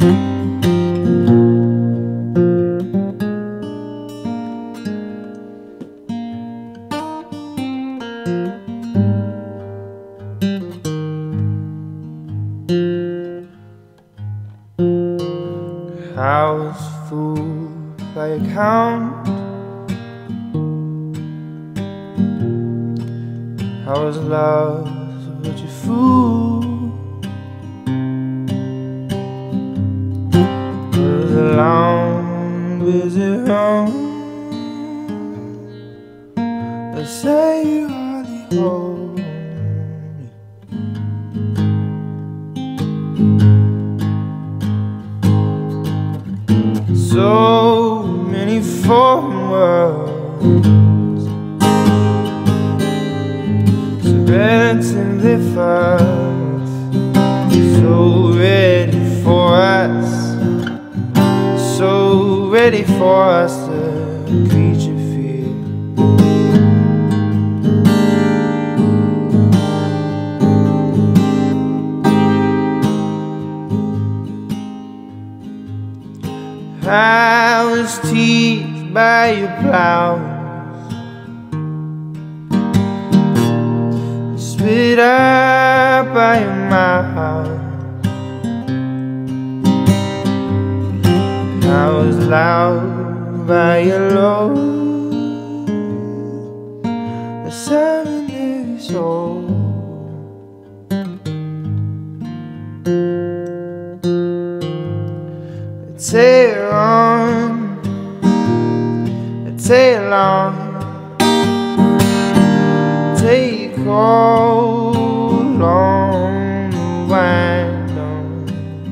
I was fooled by your count. I was lost, but you fool. It was a long, busy road. They say you are the only. So many foreign words, so relatively fast, so ready for us, so ready for us to create your fear. I was teased by your plows, spit out by your mouth. I was loud by your low, a seminary soul. Take on, take long, take all along the wind on.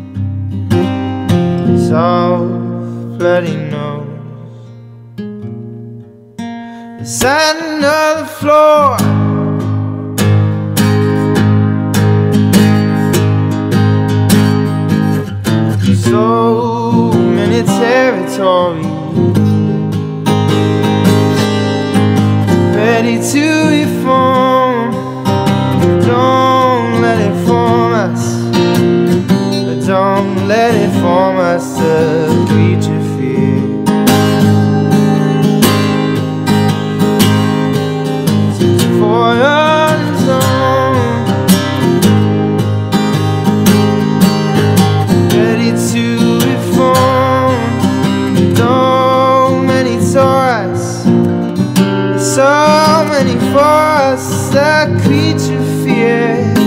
Soft bloody nose, the sand of the floor. So many territories ready to reform. Don't let it form us. Don't let it form us to create your fear. For your zone, ready to reform. So many toys, so many for us that creature fear.